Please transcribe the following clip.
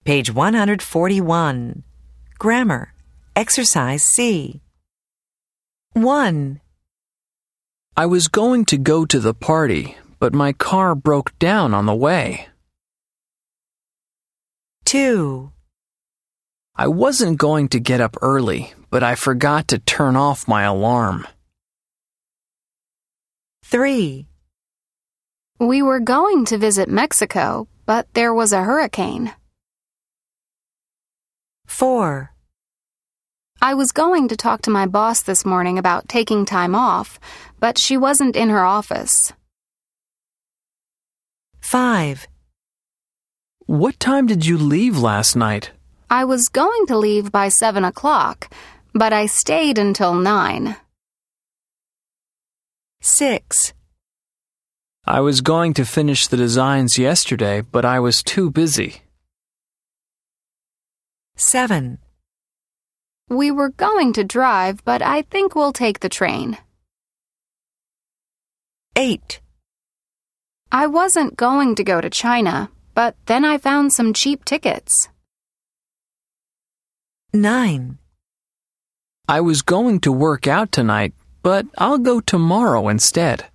Page 141. Grammar. Exercise C. 1. I was going to go to the party, but my car broke down on the way. 2. I wasn't going to get up early, but I forgot to turn off my alarm. 3. We were going to visit Mexico, but there was a hurricane. 4. I was going to talk to my boss this morning about taking time off, but she wasn't in her office. 5. What time did you leave last night? I was going to leave by 7 o'clock, but I stayed until 9. 6. I was going to finish the designs yesterday, but I was too busy. 7. We were going to drive, but I think we'll take the train. 8. I wasn't going to go to China, but then I found some cheap tickets. 9. I was going to work out tonight, but I'll go tomorrow instead.